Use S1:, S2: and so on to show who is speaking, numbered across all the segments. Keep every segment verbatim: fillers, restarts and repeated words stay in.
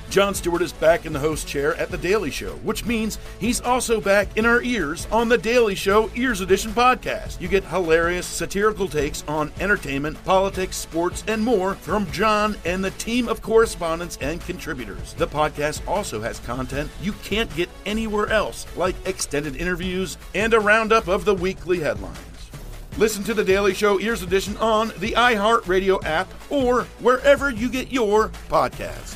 S1: Jon Stewart is back in the host chair at The Daily Show, which means he's also back in our ears on The Daily Show Ears Edition podcast. You get hilarious, satirical takes on entertainment, politics, sports, and more from Jon and the team of correspondents and contributors. The podcast also has content you can't get anywhere else, like extended interviews and a roundup of the weekly headlines. Listen to The Daily Show Ears Edition on the iHeartRadio app or wherever you get your podcasts.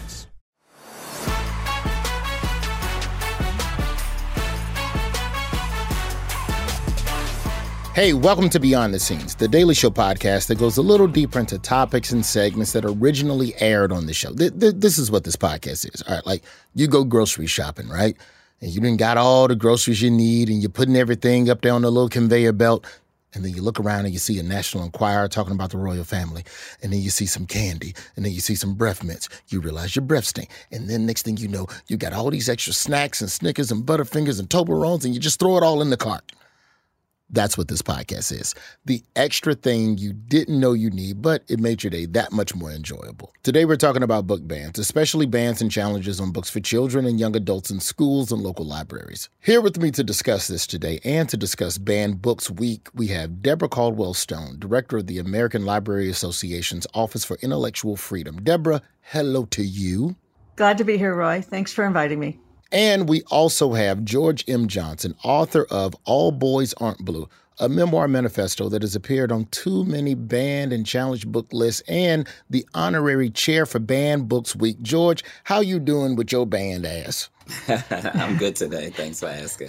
S2: Hey, welcome to Beyond the Scenes, the Daily Show podcast that goes a little deeper into topics and segments that originally aired on the show. Th- th- this is what this podcast is. All right, like you go grocery shopping, right? And you done got all the groceries you need and you're putting everything up there on the little conveyor belt. And then you look around and you see a National Enquirer talking about the royal family. And then you see some candy. And then you see some breath mints. You realize your breath stink. And then next thing you know, you got all these extra snacks and Snickers and Butterfingers and Toblerones and you just throw it all in the cart. That's what this podcast is. The extra thing you didn't know you need, but it made your day that much more enjoyable. Today we're talking about book bans, especially bans and challenges on books for children and young adults in schools and local libraries. Here with me to discuss this today and to discuss Banned Books Week, we have Deborah Caldwell-Stone, Director of the American Library Association's Office for Intellectual Freedom. Deborah, hello to you.
S3: Glad to be here, Roy. Thanks for inviting me.
S2: And we also have George M. Johnson, author of All Boys Aren't Blue, a memoir manifesto that has appeared on too many banned and challenged book lists, and the honorary chair for Banned Books Week. George, how you doing with your banned ass?
S4: I'm good today. Thanks for asking.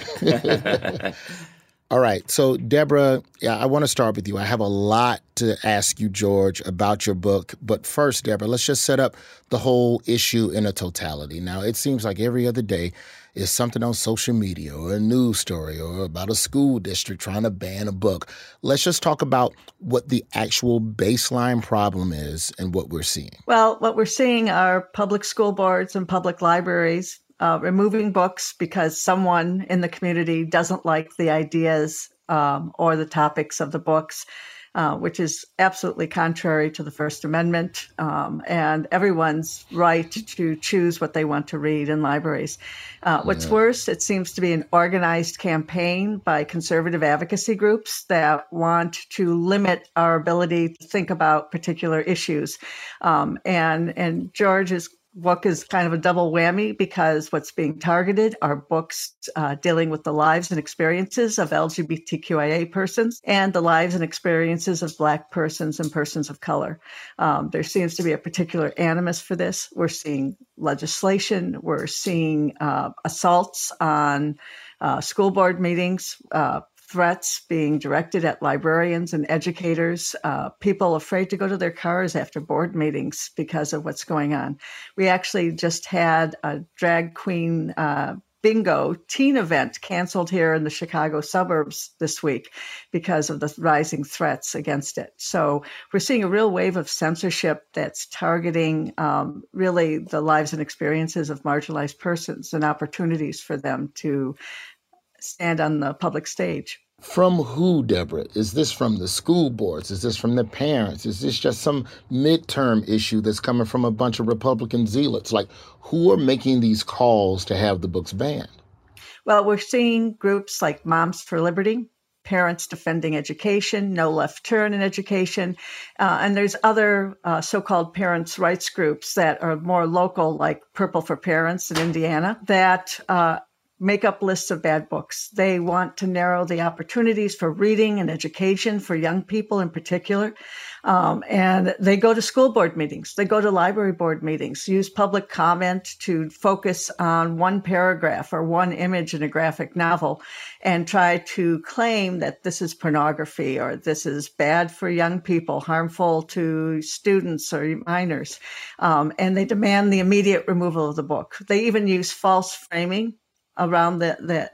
S2: All right. So, Deborah, yeah, I want to start with you. I have a lot to ask you, George, about your book. But first, Deborah, let's just set up the whole issue in a totality. Now, it seems like every other day is something on social media or a news story or about a school district trying to ban a book. Let's just talk about what the actual baseline problem is and what we're seeing.
S3: Well, what we're seeing are public school boards and public libraries Uh, removing books because someone in the community doesn't like the ideas um, or the topics of the books, uh, which is absolutely contrary to the First Amendment um, and everyone's right to choose what they want to read in libraries. Uh, what's yeah. worse, it seems to be an organized campaign by conservative advocacy groups that want to limit our ability to think about particular issues. Um, and, and George is book is kind of a double whammy because what's being targeted are books uh, dealing with the lives and experiences of L G B T Q I A persons and the lives and experiences of Black persons and persons of color. Um, there seems to be a particular animus for this. We're seeing legislation. We're seeing uh, assaults on uh, school board meetings, uh, threats being directed at librarians and educators, uh, people afraid to go to their cars after board meetings because of what's going on. We actually just had a drag queen uh, bingo teen event canceled here in the Chicago suburbs this week because of the rising threats against it. So we're seeing a real wave of censorship that's targeting um, really the lives and experiences of marginalized persons and opportunities for them to stand on the public stage.
S2: From who, Deborah? Is this from the school boards? Is this from the parents? Is this just some midterm issue that's coming from a bunch of Republican zealots? Like, who are making these calls to have the books banned?
S3: Well, we're seeing groups like Moms for Liberty, Parents Defending Education, No Left Turn in Education, uh, and there's other uh, so-called parents' rights groups that are more local, like Purple for Parents in Indiana, that uh, make up lists of bad books. They want to narrow the opportunities for reading and education for young people in particular. Um, and they go to school board meetings. They go to library board meetings, use public comment to focus on one paragraph or one image in a graphic novel and try to claim that this is pornography or this is bad for young people, harmful to students or minors. Um, and they demand the immediate removal of the book. They even use false framing around the, the, the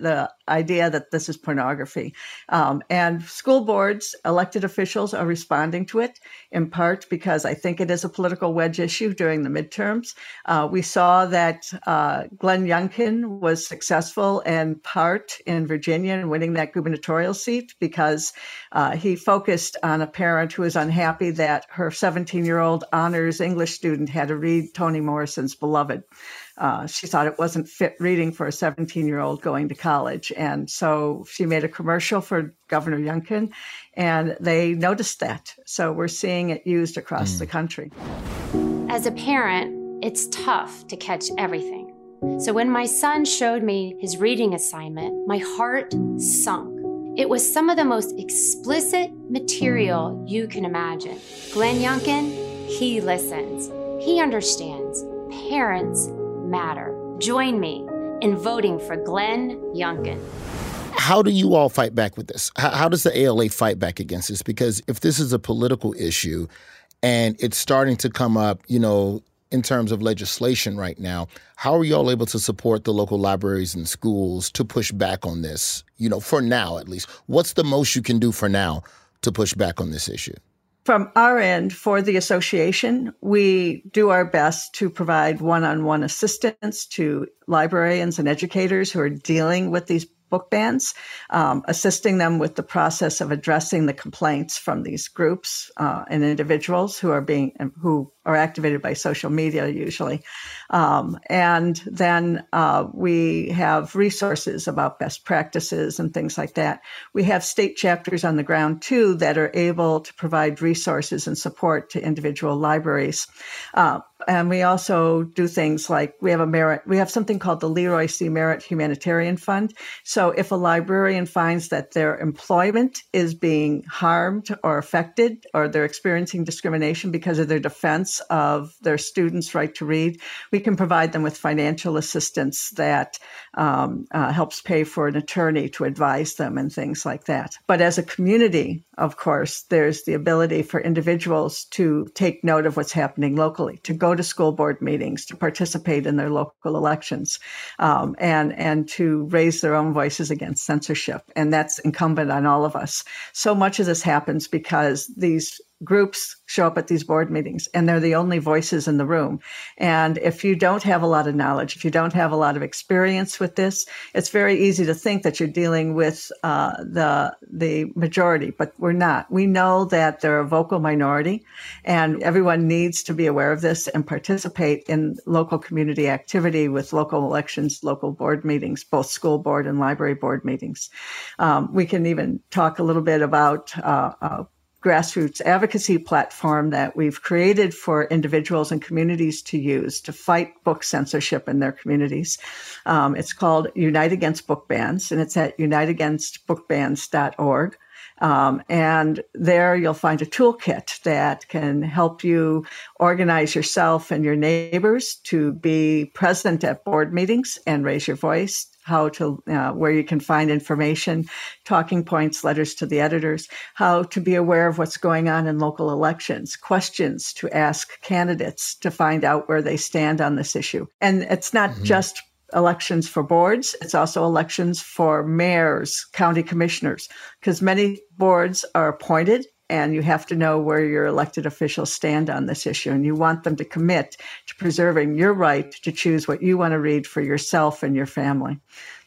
S3: idea that this is pornography. Um, and school boards, elected officials are responding to it, in part because I think it is a political wedge issue during the midterms. Uh, we saw that uh, Glenn Youngkin was successful in part in Virginia in winning that gubernatorial seat because uh, he focused on a parent who was unhappy that her seventeen-year-old honors English student had to read Toni Morrison's Beloved. Uh, she thought it wasn't fit reading for a seventeen-year-old going to college. And so she made a commercial for Governor Youngkin, and they noticed that. So we're seeing it used across mm. the country.
S5: As a parent, it's tough to catch everything. So when my son showed me his reading assignment, my heart sunk. It was some of the most explicit material you can imagine. Glenn Youngkin, he listens. He understands. Parents matter. Join me in voting for Glenn Youngkin.
S2: How do you all fight back with this? How, how does the A L A fight back against this? Because if this is a political issue and it's starting to come up, you know, in terms of legislation right now, how are you all able to support the local libraries and schools to push back on this, you know, for now at least? What's the most you can do for now to push back on this issue?
S3: From our end, for the association, we do our best to provide one-on-one assistance to librarians and educators who are dealing with these book bans, um, assisting them with the process of addressing the complaints from these groups uh, and individuals who are being who are activated by social media usually. Um, and then uh, we have resources about best practices and things like that. We have state chapters on the ground, too, that are able to provide resources and support to individual libraries. Uh, and we also do things like we have a merit, we have something called the Leroy C. Merritt Humanitarian Fund. So if a librarian finds that their employment is being harmed or affected, or they're experiencing discrimination because of their defense of their students' right to read, we can provide them with financial assistance that um, uh, helps pay for an attorney to advise them and things like that. But as a community, of course, there's the ability for individuals to take note of what's happening locally, to go to school board meetings, to participate in their local elections, um, and, and to raise their own voices against censorship. And that's incumbent on all of us. So much of this happens because these groups show up at these board meetings and they're the only voices in the room. And if you don't have a lot of knowledge, if you don't have a lot of experience with this, it's very easy to think that you're dealing with uh, the the majority, but we're not. We know that they're a vocal minority and everyone needs to be aware of this and participate in local community activity with local elections, local board meetings, both school board and library board meetings. Um, we can even talk a little bit about uh, uh, grassroots advocacy platform that we've created for individuals and communities to use to fight book censorship in their communities. Um, it's called Unite Against Book Bans, and it's at unite against book bans dot org. Um, and there you'll find a toolkit that can help you organize yourself and your neighbors to be present at board meetings and raise your voice, how to, uh, where you can find information, talking points, letters to the editors, how to be aware of what's going on in local elections, questions to ask candidates to find out where they stand on this issue. And it's not mm-hmm. just elections for boards. It's also elections for mayors, county commissioners, because many boards are appointed and you have to know where your elected officials stand on this issue. And you want them to commit to preserving your right to choose what you want to read for yourself and your family.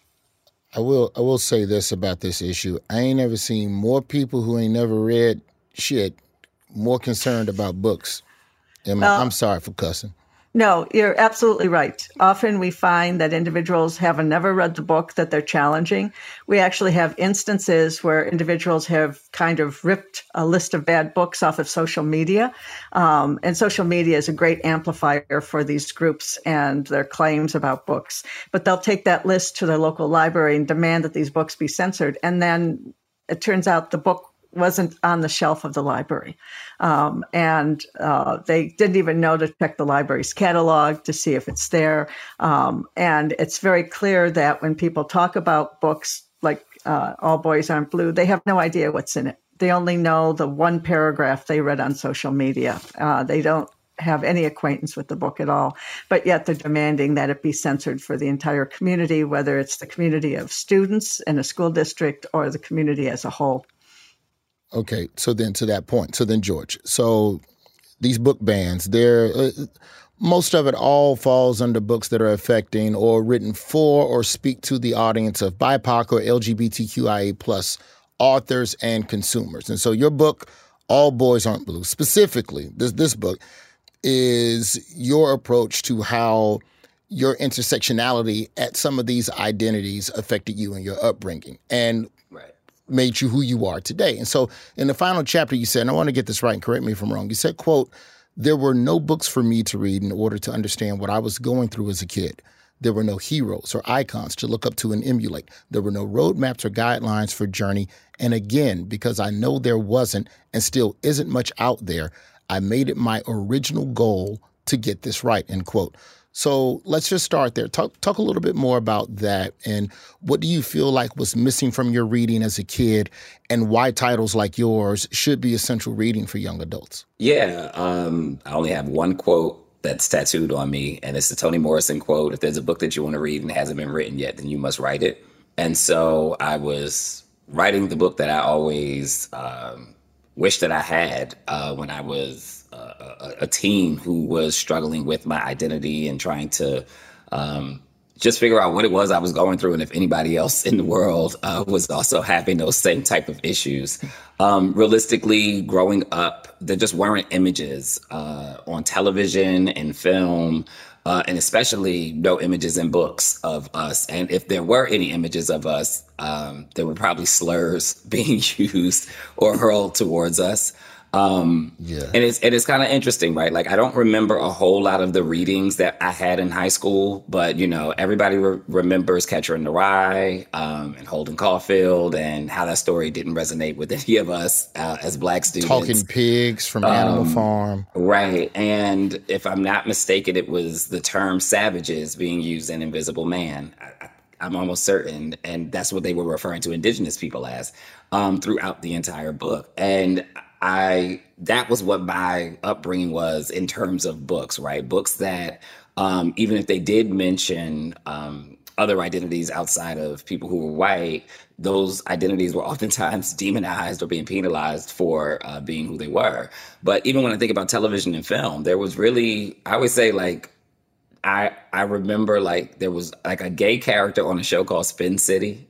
S2: I will I will say this about this issue. I ain't ever seen more people who ain't never read shit more concerned about books. Am well, I, I'm sorry for cussing.
S3: No, you're absolutely right. Often we find that individuals have never read the book that they're challenging. We actually have instances where individuals have kind of ripped a list of bad books off of social media. Um, and social media is a great amplifier for these groups and their claims about books. But they'll take that list to their local library and demand that these books be censored. And then it turns out the book wasn't on the shelf of the library. Um, and uh, they didn't even know to check the library's catalog to see if it's there. Um, and it's very clear that when people talk about books like uh, All Boys Aren't Blue, they have no idea what's in it. They only know the one paragraph they read on social media. Uh, they don't have any acquaintance with the book at all, but yet they're demanding that it be censored for the entire community, whether it's the community of students in a school district or the community as a whole.
S2: Okay, so then to that point, so then George, so these book bans, they're uh, most of it all falls under books that are affecting or written for or speak to the audience of B I P O C or L G B T Q I A plus authors and consumers. And so your book, All Boys Aren't Blue, specifically, this this book is your approach to how your intersectionality at some of these identities affected you and your upbringing and right. made you who you are today. And so in the final chapter, you said, and I want to get this right and correct me if I'm wrong, you said, quote, "There were no books for me to read in order to understand what I was going through as a kid. There were no heroes or icons to look up to and emulate. There were no roadmaps or guidelines for journey. And again, because I know there wasn't and still isn't much out there, I made it my original goal to get this right," end quote. So let's just start there. Talk talk a little bit more about that, and what do you feel like was missing from your reading as a kid, and why titles like yours should be essential reading for young adults?
S4: Yeah, um, I only have one quote that's tattooed on me, and it's the Toni Morrison quote: "If there's a book that you want to read and it hasn't been written yet, then you must write it." And so I was writing the book that I always um, wished that I had uh, when I was uh, a, a teen who was struggling with my identity and trying to um, just figure out what it was I was going through and if anybody else in the world uh, was also having those same type of issues. Um, realistically, growing up, there just weren't images uh, on television and film, uh, and especially no images in books of us. And if there were any images of us, um, there were probably slurs being used or hurled towards us. Um, yeah. And it's, and it's kind of interesting, right? Like, I don't remember a whole lot of the readings that I had in high school, but, you know, everybody re- remembers Catcher in the Rye, um, and Holden Caulfield, and how that story didn't resonate with any of us, uh, as Black students.
S2: Talking Pigs from Animal
S4: um,
S2: Farm.
S4: Right. And if I'm not mistaken, it was the term savages being used in Invisible Man. I, I'm almost certain. And that's what they were referring to Indigenous people as, um, throughout the entire book. And I, that was what my upbringing was in terms of books, right? Books that, um, even if they did mention um, other identities outside of people who were white, those identities were oftentimes demonized or being penalized for uh, being who they were. But even when I think about television and film, there was really, I always say, like, I I remember, like, there was like a gay character on a show called Spin City.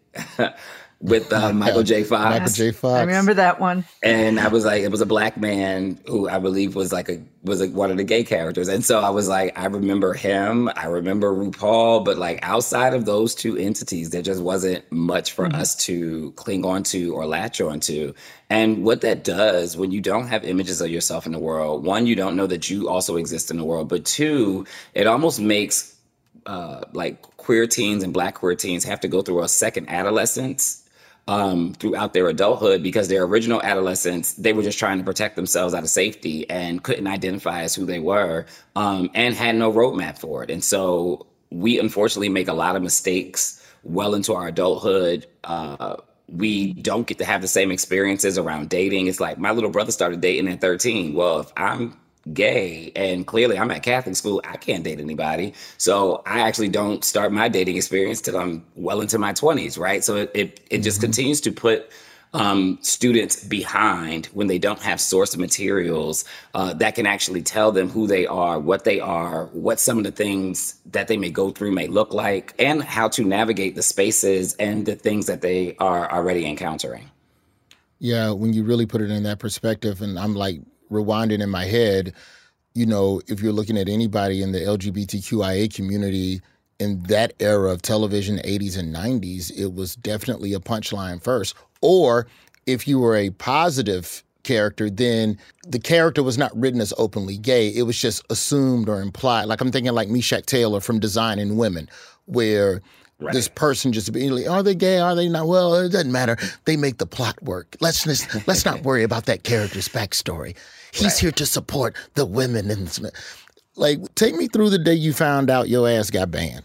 S4: With uh, Michael J. Fox.
S2: Michael J. Fox.
S3: I remember that one.
S4: And I was like, it was a Black man who I believe was like a was like one of the gay characters. And so I was like, I remember him. I remember RuPaul. But like, outside of those two entities, there just wasn't much for mm-hmm. us to cling on to or latch on to. And what that does when you don't have images of yourself in the world, one, you don't know that you also exist in the world. But two, it almost makes uh, like queer teens and Black queer teens have to go through a second adolescence Um, throughout their adulthood, because their original adolescence, they were just trying to protect themselves out of safety and couldn't identify as who they were, um, and had no roadmap for it. And so we unfortunately make a lot of mistakes well into our adulthood. Uh, we don't get to have the same experiences around dating. It's like, my little brother started dating at thirteen. Well, if I'm gay and clearly I'm at Catholic school, I can't date anybody. So I actually don't start my dating experience till I'm well into my twenties, right? So it it, it just mm-hmm. continues to put um, students behind when they don't have source materials uh, that can actually tell them who they are, what they are, what some of the things that they may go through may look like, and how to navigate the spaces and the things that they are already encountering.
S2: Yeah, when you really put it in that perspective, and I'm like, rewinding in my head, you know, if you're looking at anybody in the L G B T Q I A community in that era of television, eighties and nineties, it was definitely a punchline first. Or if you were a positive character, then the character was not written as openly gay. It was just assumed or implied. Like, I'm thinking like Meshach Taylor from Designing Women, where right. this person just being like, are they gay? Are they not? Well, it doesn't matter. They make the plot work. Let's just, let's not worry about that character's backstory. He's right. here to support the women. And like, take me through the day you found out your ass got banned.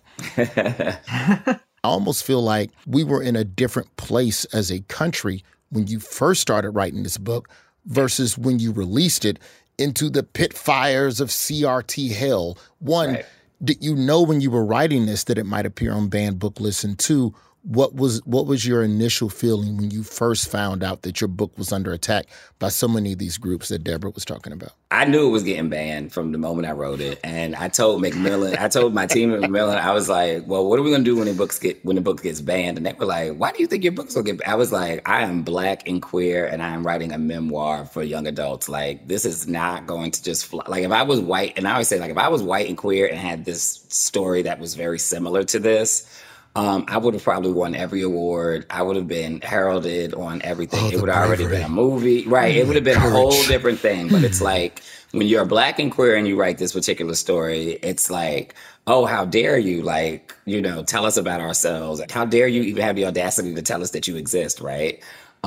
S2: I almost feel like we were in a different place as a country when you first started writing this book versus when you released it. into the pit fires of C R T hell. One, right. Did you know when you were writing this that it might appear on banned book lists? And two, what was what was your initial feeling when you first found out that your book was under attack by so many of these groups that Deborah was talking about?
S4: I knew it was getting banned from the moment I wrote it, and I told Macmillan, I told my team at Macmillan, I was like, "Well, what are we gonna do when the books get when the book gets banned?" And they were like, "Why do you think your book's gonna get?" I was like, "I am Black and queer, and I am writing a memoir for young adults. Like, this is not going to just fly. Like, if I was white, and I always say, like, if I was white and queer and had this story that was very similar to this." Um, I would have probably won every award. I would have been heralded on everything. Oh, it would have already been a movie. Right. It would have been Courage. a whole different thing. But it's like when you're Black and queer and you write this particular story, it's like, oh, how dare you, like, you know, tell us about ourselves. How dare you even have the audacity to tell us that you exist, right?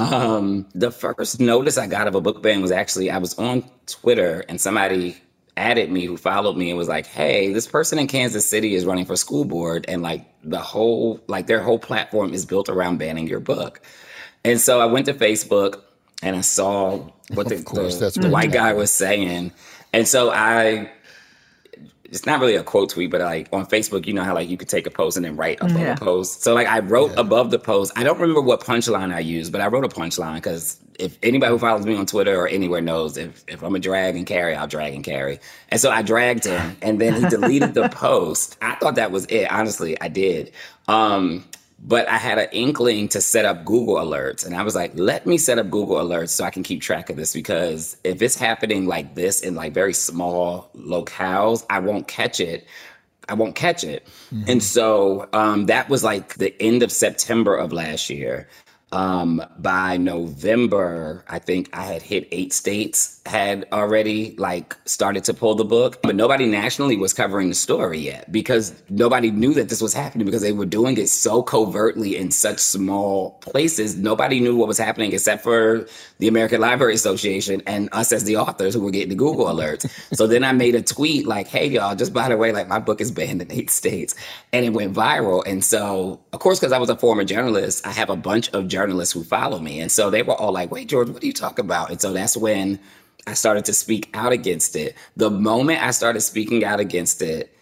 S4: Um, the first notice I got of a book ban was actually, I was on Twitter and somebody added me who followed me and was like, hey, this person in Kansas City is running for school board, and like the whole, like their whole platform is built around banning your book. And so I went to Facebook and I saw what the, course, the, the white guy was saying. And so I, it's not really a quote tweet, but like on Facebook, you know how like you could take a post and then write above yeah. a post. So like I wrote yeah. above the post. I don't remember what punchline I used, but I wrote a punchline because if anybody who follows me on Twitter or anywhere knows if, if I'm a drag and carry, I'll drag and carry. And so I dragged him and then he deleted the post. I thought that was it. Honestly, I did. Um, But I had an inkling to set up Google Alerts. And I was like, let me set up Google Alerts so I can keep track of this. Because if it's happening like this in like very small locales, I won't catch it. I won't catch it. Mm-hmm. And so um, that was like the end of September of last year. Um, by November, I think I had hit eight states, had already like started to pull the book, but nobody nationally was covering the story yet because nobody knew that this was happening because they were doing it so covertly in such small places. Nobody knew what was happening except for the American Library Association and us as the authors who were getting the Google alerts. So then I made a tweet like, hey, y'all, just by the way, like my book is banned in eight states, and it went viral. And so, of course, because I was a former journalist, I have a bunch of journalists journalists who follow me. And so they were all like, wait, George, what are you talking about? And so that's when I started to speak out against it. The moment I started speaking out against it,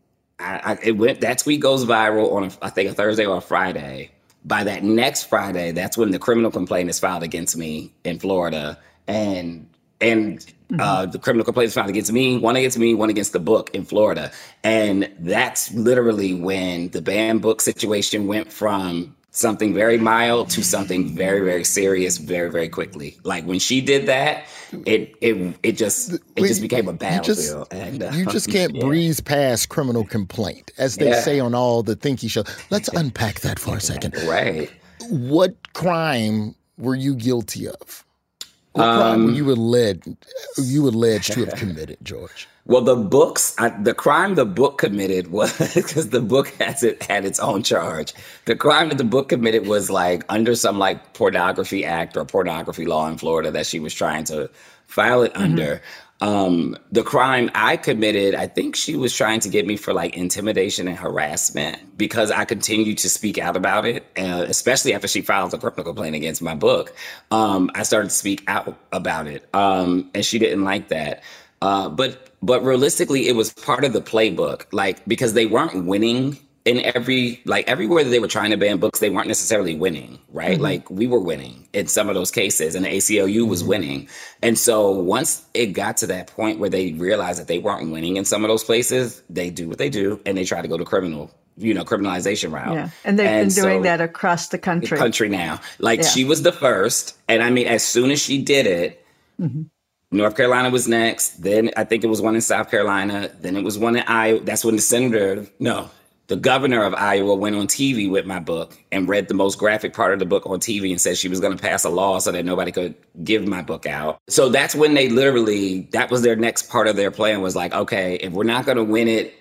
S4: I, I, it went, that tweet goes viral on, a, I think, a Thursday or a Friday. By that next Friday, that's when the criminal complaint is filed against me in Florida. And and mm-hmm. uh, the criminal complaint is filed against me, one against me, one against the book in Florida. And that's literally when the banned book situation went from something very mild to something very, very serious very, very quickly. Like when she did that, it it it just it we, just became a battlefield.
S2: You just,
S4: and, uh,
S2: you just can't yeah. breeze past criminal complaint, as they yeah. say on all the Thinky shows. Let's unpack that for a second.
S4: Right.
S2: What crime were you guilty of? What um, crime were you alleged you alleged to have committed, George?
S4: Well, the books, I, the crime the book committed was, because the book has it had its own charge. The crime that the book committed was like under some like pornography act or pornography law in Florida that she was trying to file it mm-hmm. under. Um, the crime I committed, I think she was trying to get me for like intimidation and harassment because I continued to speak out about it, uh, especially after she filed a criminal complaint against my book. Um, I started to speak out about it, um, and she didn't like that. Uh, but but realistically, it was part of the playbook, like because they weren't winning in every, like everywhere that they were trying to ban books, they weren't necessarily winning, right? Mm-hmm. Like we were winning in some of those cases and the A C L U was mm-hmm. winning. And so once it got to that point where they realized that they weren't winning in some of those places, they do what they do and they try to go to criminal, you know, criminalization route.
S3: Yeah. And they've and been so, doing that across the country.
S4: The country now. Like yeah. she was the first. And I mean, as soon as she did it, mm-hmm. North Carolina was next. Then I think it was one in South Carolina. Then it was one in Iowa. That's when the senator, no, the governor of Iowa went on T V with my book and read the most graphic part of the book on T V and said she was going to pass a law so that nobody could give my book out. So that's when they literally, that was their next part of their plan was like, okay, if we're not going to win it,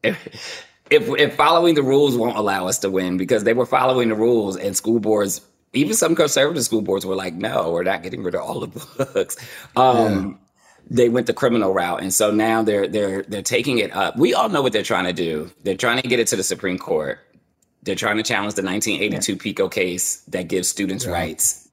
S4: if, if, if following the rules won't allow us to win, because they were following the rules and school boards, even some conservative school boards were like, no, we're not getting rid of all the books. Um, yeah. They went the criminal route. And so now they're they're they're taking it up. We all know what they're trying to do. They're trying to get it to the Supreme Court. They're trying to challenge the nineteen eighty-two yeah. PICO case that gives students yeah. rights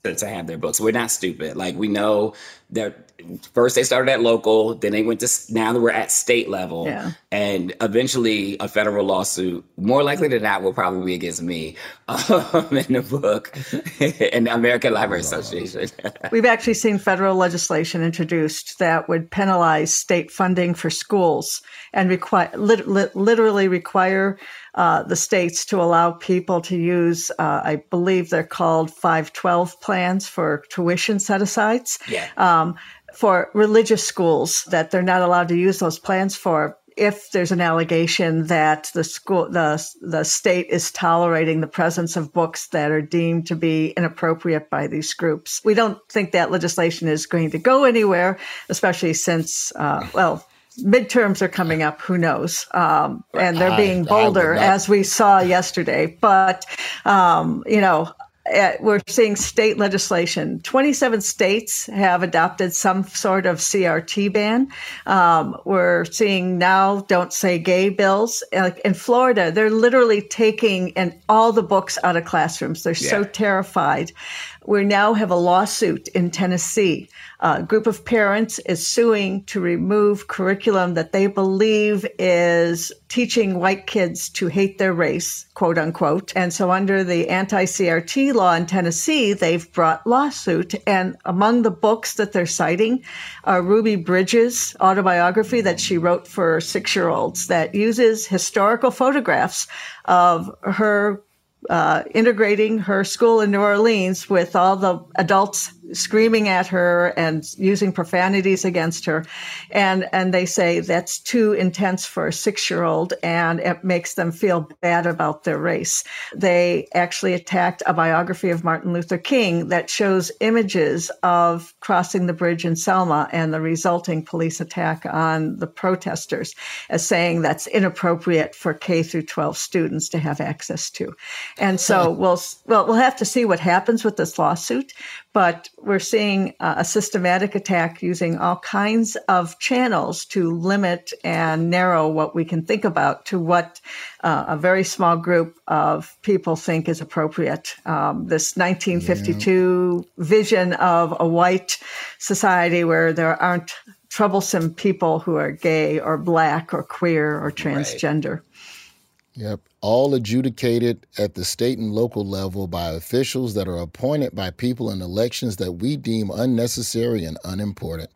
S4: to have their books. We're not stupid. Like, we know that first they started at local, then they went to, now that we're at state level,
S3: yeah.
S4: and eventually a federal lawsuit, more likely than not, will probably be against me um, in the book in the American Library Association.
S3: We've actually seen federal legislation introduced that would penalize state funding for schools and require lit- lit- literally require uh, the states to allow people to use, uh, I believe they're called five twelve plans for tuition set-asides.
S4: Yeah.
S3: Um, for religious schools, that they're not allowed to use those plans for if there's an allegation that the school, the the state is tolerating the presence of books that are deemed to be inappropriate by these groups. We don't think that legislation is going to go anywhere, especially since, uh, well, midterms are coming up, who knows? Um, and they're being bolder, as we saw yesterday. But, um, you know, Uh, we're seeing state legislation. twenty-seven states have adopted some sort of C R T ban. Um, we're seeing now don't say gay bills. Like in Florida, they're literally taking in all the books out of classrooms. They're yeah. so terrified. We now have a lawsuit in Tennessee. A group of parents is suing to remove curriculum that they believe is teaching white kids to hate their race, quote unquote. And so under the anti-C R T law in Tennessee, they've brought lawsuit. And among the books that they're citing are Ruby Bridges' autobiography that she wrote for six-year-olds that uses historical photographs of her Uh, integrating her school in New Orleans with all the adults screaming at her and using profanities against her. And, and they say that's too intense for a six-year-old and it makes them feel bad about their race. They actually attacked a biography of Martin Luther King that shows images of crossing the bridge in Selma and the resulting police attack on the protesters as saying that's inappropriate for K through twelve students to have access to. And so we'll, well, we'll have to see what happens with this lawsuit, but we're seeing uh, a systematic attack using all kinds of channels to limit and narrow what we can think about to what uh, a very small group of people think is appropriate. Um, this nineteen fifty-two yeah. vision of a white society where there aren't troublesome people who are gay or black or queer or transgender.
S4: Right.
S2: Yep. All adjudicated at the state and local level by officials that are appointed by people in elections that we deem unnecessary and unimportant.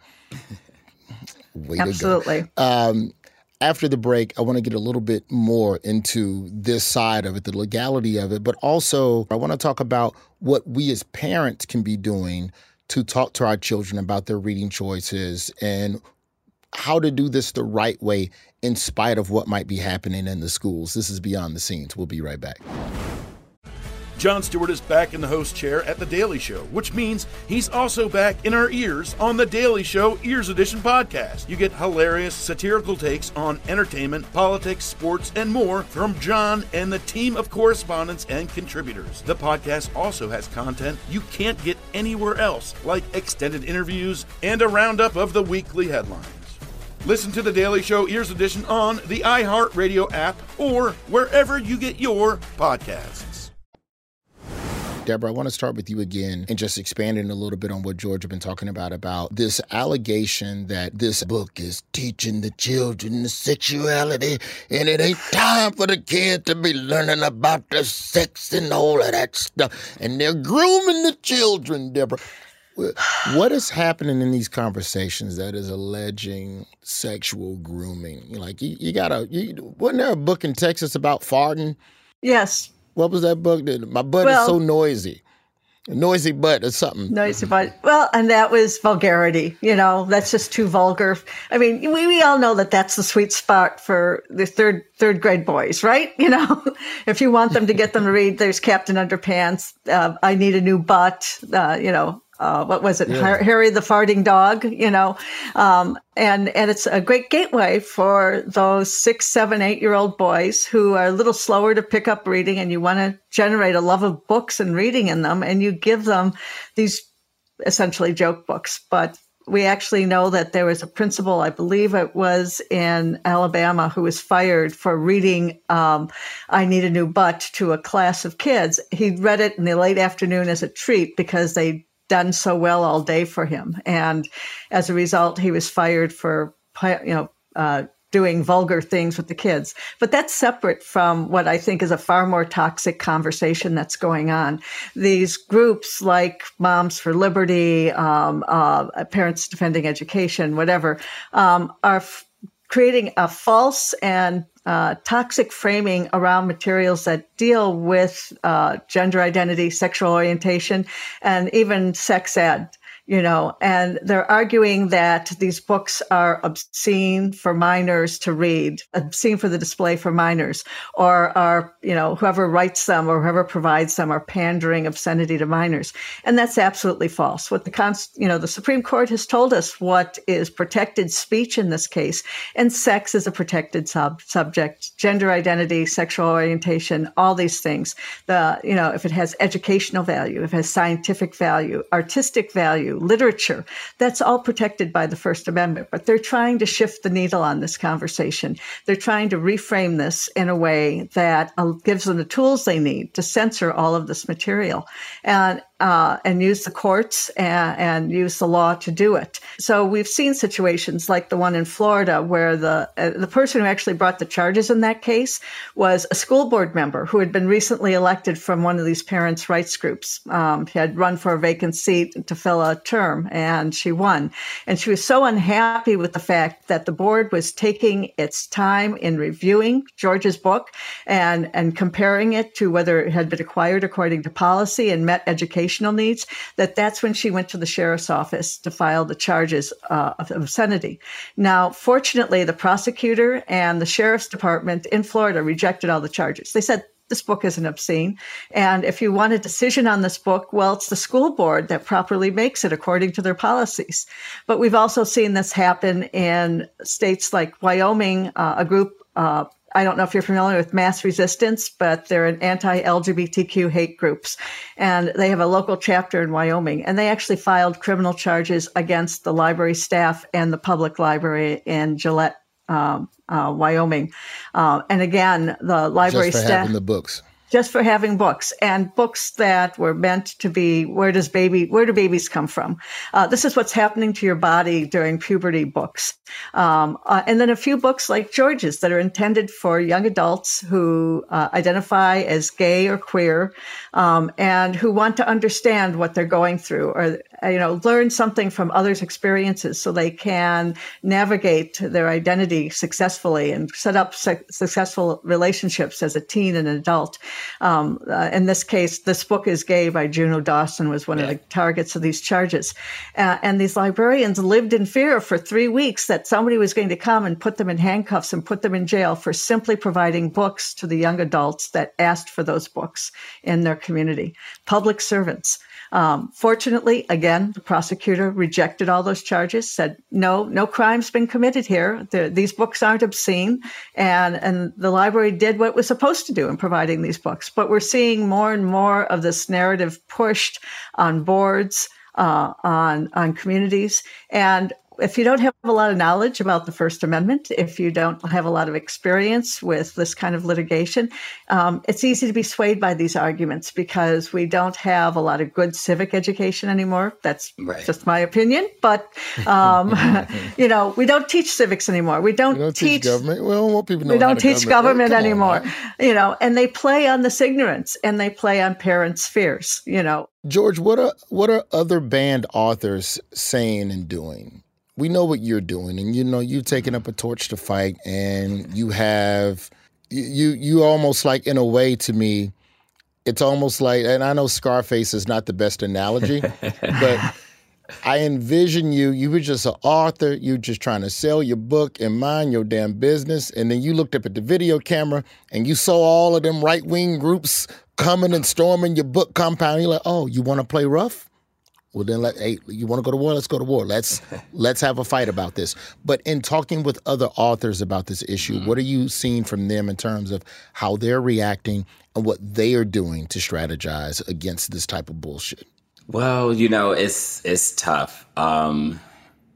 S2: Way
S3: Absolutely.
S2: to go. Um, after the break, I want to get a little bit more into this side of it, the legality of it, but also I want to talk about what we as parents can be doing to talk to our children about their reading choices and how to do this the right way in spite of what might be happening in the schools. This is Beyond the Scenes. We'll be right back.
S1: Jon Stewart is back in the host chair at The Daily Show, which means he's also back in our ears on The Daily Show Ears Edition podcast. You get hilarious satirical takes on entertainment, politics, sports, and more from Jon and the team of correspondents and contributors. The podcast also has content you can't get anywhere else, like extended interviews and a roundup of the weekly headlines. Listen to The Daily Show Ears Edition on the iHeartRadio app or wherever you get your podcasts.
S2: Deborah, I want to start with you again and just expanding a little bit on what George has been talking about, about this allegation that this book is teaching the children the sexuality and it ain't time for the kid to be learning about the sex and all of that stuff. And they're grooming the children, Deborah. What is happening in these conversations that is alleging sexual grooming? Like, you, you got a, you, wasn't there a book in Texas about farting?
S3: Yes.
S2: What was that book? My butt
S3: well,
S2: is so noisy. A noisy butt or something.
S3: Noisy butt. Well, and that was vulgarity. You know, that's just too vulgar. I mean, we, we all know that that's the sweet spot for the third third grade boys, right? You know, if you want them to get them to read, there's Captain Underpants, uh, I Need a New Butt, uh, you know, Uh, what was it? Yeah. Harry the Farting Dog, you know, um, and, and it's a great gateway for those six, seven, eight year old boys who are a little slower to pick up reading, and you want to generate a love of books and reading in them. And you give them these essentially joke books. But we actually know that there was a principal, I believe it was in Alabama, who was fired for reading um, I Need a New Butt to a class of kids. He read it in the late afternoon as a treat because they'd done so well all day for him. And as a result, he was fired for, you know, uh, doing vulgar things with the kids. But that's separate from what I think is a far more toxic conversation that's going on. These groups like Moms for Liberty, um, uh, Parents Defending Education, whatever, um, are f- creating a false and uh, toxic framing around materials that deal with uh, gender identity, sexual orientation, and even sex ed. You know, and they're arguing that these books are obscene for minors to read, obscene for the display for minors, or are, you know, whoever writes them or whoever provides them are pandering obscenity to minors. And that's absolutely false. What the, const, you know, the Supreme Court has told us what is protected speech in this case, and sex is a protected sub- subject, gender identity, sexual orientation, all these things. The, you know, if it has educational value, if it has scientific value, artistic value, literature, that's all protected by the First Amendment. But they're trying to shift the needle on this conversation. They're trying to reframe this in a way that uh, gives them the tools they need to censor all of this material and uh, and use the courts and, and use the law to do it. So we've seen situations like the one in Florida where the uh, the person who actually brought the charges in that case was a school board member who had been recently elected from one of these parents' rights groups. Um, he had run for a vacant seat to fill a term, and she won. And she was so unhappy with the fact that the board was taking its time in reviewing George's book and, and comparing it to whether it had been acquired according to policy and met educational needs, that that's when she went to the sheriff's office to file the charges uh, of obscenity. Now, fortunately, the prosecutor and the sheriff's department in Florida rejected all the charges. They said, this book isn't obscene. And if you want a decision on this book, well, it's the school board that properly makes it according to their policies. But we've also seen this happen in states like Wyoming, uh, a group, uh, I don't know if you're familiar with Mass Resistance, but they're an anti-L G B T Q hate groups. And they have a local chapter in Wyoming. And they actually filed criminal charges against the library staff and the public library in Gillette, Um, uh, Wyoming. Uh, and again, the library
S2: Just for
S3: staff.
S2: having the books.
S3: Just for having books, and books that were meant to be, where does baby, where do babies come from? Uh, this is what's happening to your body during puberty books. Um, uh, and then a few books like George's that are intended for young adults who uh, identify as gay or queer, um, and who want to understand what they're going through, or, you know, learn something from others' experiences so they can navigate their identity successfully and set up su- successful relationships as a teen and an adult. Um, uh, in this case, This Book is Gay by Juno Dawson was one yeah. of the targets of these charges. Uh, and these librarians lived in fear for three weeks that somebody was going to come and put them in handcuffs and put them in jail for simply providing books to the young adults that asked for those books in their community. Public servants. Um, fortunately, again, the prosecutor rejected all those charges, said, no, no crime's been committed here. The, these books aren't obscene. And, and the library did what it was supposed to do in providing these books. But we're seeing more and more of this narrative pushed on boards, uh, on, on communities. And if you don't have a lot of knowledge about the First Amendment, if you don't have a lot of experience with this kind of litigation, um, it's easy to be swayed by these arguments because we don't have a lot of good civic education anymore. That's right. Just my opinion. But, um, you know, we don't teach civics anymore. We don't,
S2: we don't
S3: teach,
S2: teach government. We don't want people to know
S3: We don't
S2: how
S3: teach government, government anymore.
S2: On,
S3: you know, and they play on this ignorance and they play on parents' fears, you know.
S2: George, what are, what are other banned authors saying and doing? We know what you're doing, and you know you've taken up a torch to fight, and you have you you almost like, in a way, to me, it's almost like, and I know Scarface is not the best analogy, but I envision you. You were just an author. You were just trying to sell your book and mind your damn business, and then you looked up at the video camera and you saw all of them right wing groups coming and storming your book compound. You're like, oh, you want to play rough? Well, then, let, hey, you want to go to war? Let's go to war. Let's let's have a fight about this. But in talking with other authors about this issue, mm-hmm. what are you seeing from them in terms of how they're reacting and what they are doing to strategize against this type of bullshit?
S4: Well, you know, it's it's tough. Um,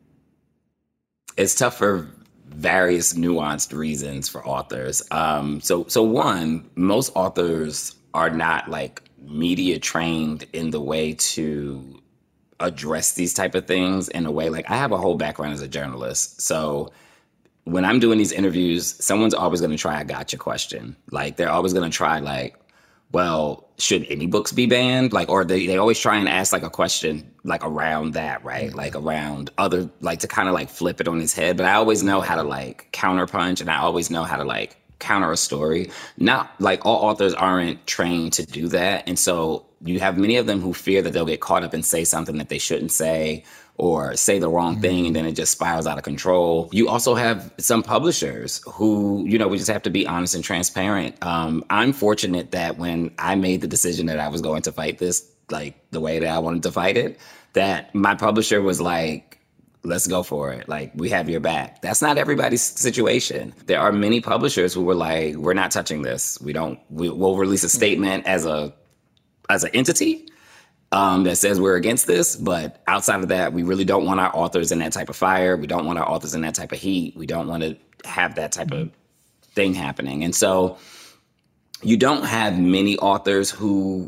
S4: it's tough for various nuanced reasons for authors. Um, so, so one, most authors are not like media trained in the way to address these type of things in a way. Like, I have a whole background as a journalist. So when I'm doing these interviews, someone's always going to try a gotcha question. Like, they're always going to try like, well, should any books be banned? Like, or they, they always try and ask like a question like around that, right? Mm-hmm. Like around other, like to kind of like flip it on its head. But I always know how to like counterpunch, and I always know how to like counter a story. Not like all authors aren't trained to do that. And so you have many of them who fear that they'll get caught up and say something that they shouldn't say, or say the wrong thing, and then it just spirals out of control. You also have some publishers who, you know, we just have to be honest and transparent. Um, I'm fortunate that when I made the decision that I was going to fight this, like the way that I wanted to fight it, that my publisher was like, let's go for it. Like, we have your back. That's not everybody's situation. There are many publishers who were like, we're not touching this. We don't, we, we'll release a statement as a, as an entity, Um, that says we're against this, but outside of that, we really don't want our authors in that type of fire. We don't want our authors in that type of heat. We don't want to have that type of thing happening. And so you don't have many authors who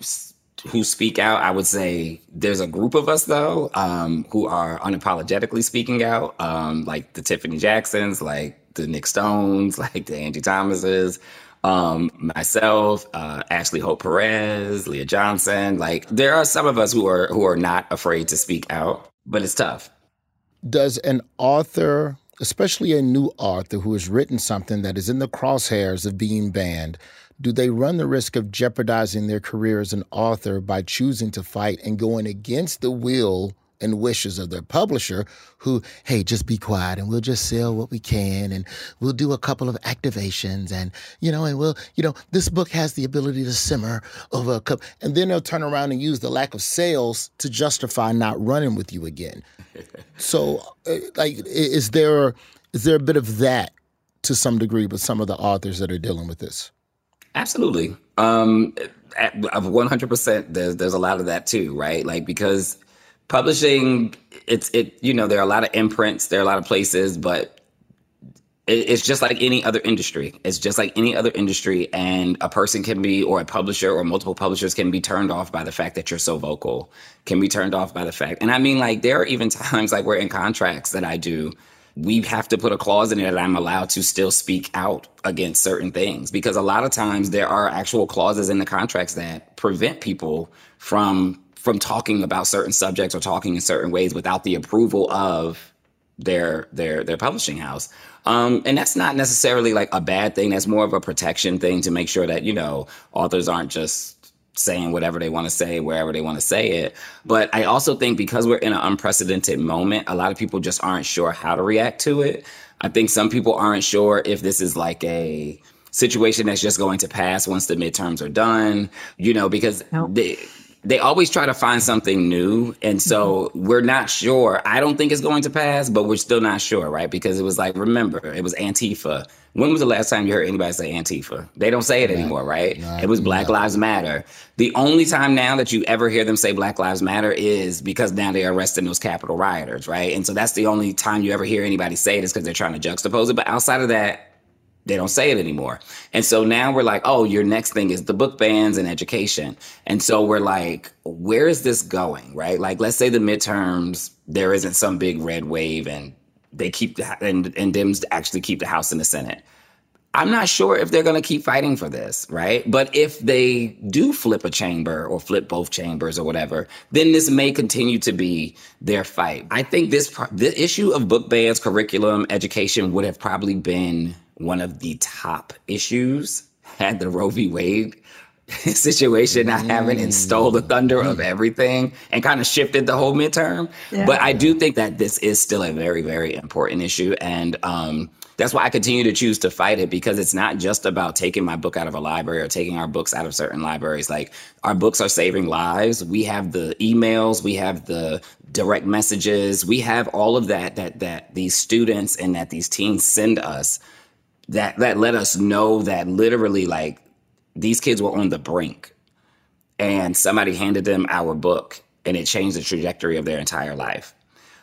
S4: who speak out. I would say there's a group of us, though, um, who are unapologetically speaking out, um, like the Tiffany Jacksons, like the Nick Stones, like the Angie Thomases. Um, myself, uh, Ashley Hope Perez, Leah Johnson, like there are some of us who are who are not afraid to speak out, but it's tough.
S2: Does an author, especially a new author who has written something that is in the crosshairs of being banned, do they run the risk of jeopardizing their career as an author by choosing to fight and going against the will and wishes of their publisher who, hey, just be quiet and we'll just sell what we can and we'll do a couple of activations and, you know, and we'll, you know, this book has the ability to simmer over a cup. And then they'll turn around and use the lack of sales to justify not running with you again. So, uh, like, is there is there a bit of that to some degree with some of the authors that are dealing with this?
S4: Absolutely. Um, of one hundred percent, there's, there's a lot of that too, right? Like, because publishing, it's, it, you know, there are a lot of imprints, there are a lot of places, but it, it's just like any other industry. It's just like any other industry. And a person can be, or a publisher or multiple publishers can be turned off by the fact that you're so vocal, can be turned off by the fact. And I mean, like, there are even times like we're in contracts that I do, we have to put a clause in there that I'm allowed to still speak out against certain things, because a lot of times there are actual clauses in the contracts that prevent people from from talking about certain subjects or talking in certain ways without the approval of their their their publishing house. Um, and that's not necessarily like a bad thing. That's more of a protection thing to make sure that, you know, authors aren't just saying whatever they want to say, wherever they want to say it. But I also think because we're in an unprecedented moment, a lot of people just aren't sure how to react to it. I think some people aren't sure if this is like a situation that's just going to pass once the midterms are done, you know, because nope. they... They always try to find something new. And so mm-hmm. we're not sure. I don't think it's going to pass, but we're still not sure, right? Because it was like, remember, it was Antifa. When was the last time you heard anybody say Antifa? They don't say it no, anymore, right? No, it was Black no. Lives Matter. The only time now that you ever hear them say Black Lives Matter is because now they're arresting those Capitol rioters, right? And so that's the only time you ever hear anybody say it is because they're trying to juxtapose it. But outside of that, they don't say it anymore. And so now we're like, oh, your next thing is the book bans and education. And so we're like, where is this going, right? Like, let's say the midterms, there isn't some big red wave and they keep the, and, and Dems actually keep the House and the Senate. I'm not sure if they're going to keep fighting for this, right? But if they do flip a chamber or flip both chambers or whatever, then this may continue to be their fight. I think this the issue of book bans, curriculum, education would have probably been one of the top issues had the Roe v. Wade situation not having and stole the thunder of everything and kind of shifted the whole midterm. Yeah. But I do think that this is still a very, very important issue. And um, that's why I continue to choose to fight it, because it's not just about taking my book out of a library or taking our books out of certain libraries. Like, our books are saving lives. We have the emails, we have the direct messages, we have all of that that that these students and that these teens send us that that let us know that literally, like, these kids were on the brink and somebody handed them our book and it changed the trajectory of their entire life.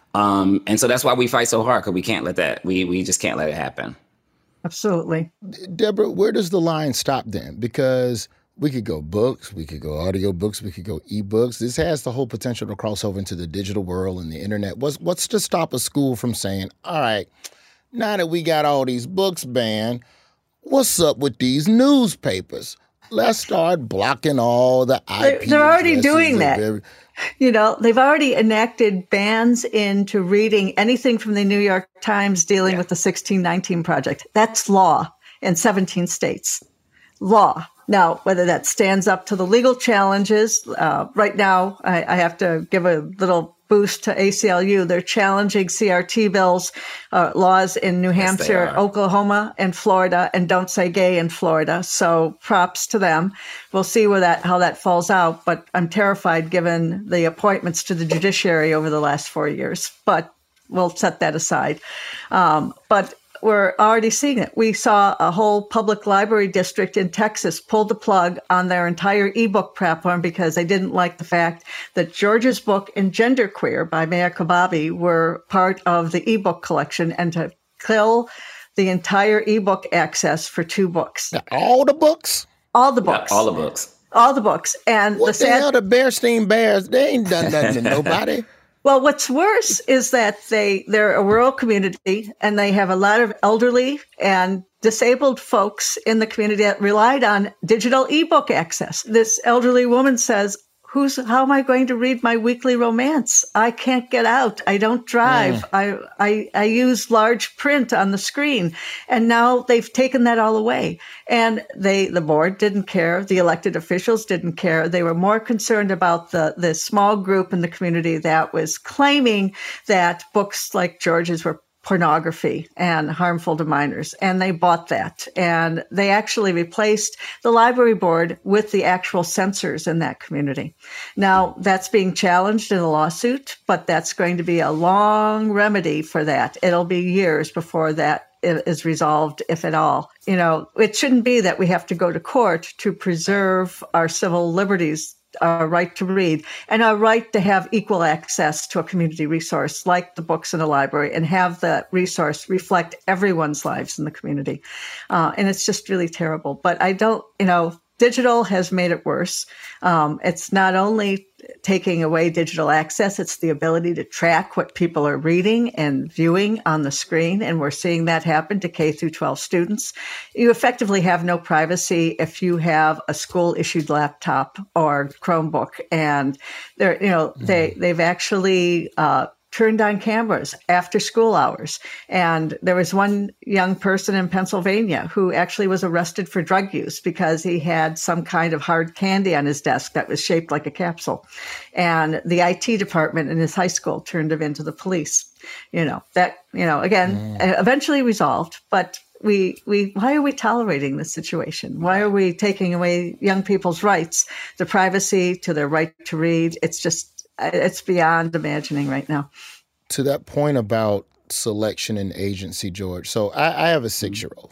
S4: Um, and so that's why we fight so hard, because we can't let that, we we just can't let it happen.
S3: Absolutely.
S2: Deborah, where does the line stop then? Because we could go books, we could go audio books, we could go ebooks. This has the whole potential to cross over into the digital world and the internet. What's, what's to stop a school from saying, all right, now that we got all these books banned, what's up with these newspapers? Let's start blocking all the I P.
S3: They're already doing that. Every- You know, they've already enacted bans into reading anything from the New York Times dealing yeah. with the sixteen nineteen Project. That's law in seventeen states. Law. Now, whether that stands up to the legal challenges, uh, right now, I, I have to give a little boost to A C L U. They're challenging C R T bills, uh, laws in New Hampshire, yes, Oklahoma, and Florida, and Don't Say Gay in Florida. So props to them. We'll see where that how that falls out. But I'm terrified given the appointments to the judiciary over the last four years. But we'll set that aside. Um, but we're already seeing it. We saw a whole public library district in Texas pull the plug on their entire ebook platform because they didn't like the fact that George's book and Genderqueer by Mayor Kababi were part of the ebook collection, and to kill the entire ebook access for two books.
S2: All the books?
S3: All the books.
S4: Yeah, all the books.
S3: All the books. And
S2: what
S3: the,
S2: the
S3: sad-
S2: hell, the Bearstein Bears? They ain't done nothing to nobody.
S3: Well, what's worse is that they, they're a rural community and they have a lot of elderly and disabled folks in the community that relied on digital ebook access. This elderly woman says, Who's, how am I going to read my weekly romance? I can't get out. I don't drive. Mm. I, I, I use large print on the screen. And now they've taken that all away. And they, the board didn't care. The elected officials didn't care. They were more concerned about the, the small group in the community that was claiming that books like George's were pornography and harmful to minors. And they bought that. And they actually replaced the library board with the actual censors in that community. Now, that's being challenged in a lawsuit, but that's going to be a long remedy for that. It'll be years before that is resolved, if at all. You know, it shouldn't be that we have to go to court to preserve our civil liberties, our right to read, and our right to have equal access to a community resource like the books in a library, and have that resource reflect everyone's lives in the community. Uh, and it's just really terrible. But I don't, you know, digital has made it worse. Um, it's not only taking away digital access, it's the ability to track what people are reading and viewing on the screen. And we're seeing that happen to K through twelve students. You effectively have no privacy if you have a school issued laptop or Chromebook. And they're, you know, mm-hmm. they, they've actually, uh, turned on cameras after school hours. And there was one young person in Pennsylvania who actually was arrested for drug use because he had some kind of hard candy on his desk that was shaped like a capsule. And the I T department in his high school turned him into the police. You know, that, you know, again, mm. eventually resolved, but we, we, why are we tolerating this situation? Why are we taking away young people's rights, the privacy, to their right to read? It's just, it's beyond imagining right now.
S2: To that point about selection and agency, George. So I, I have a six-year-old.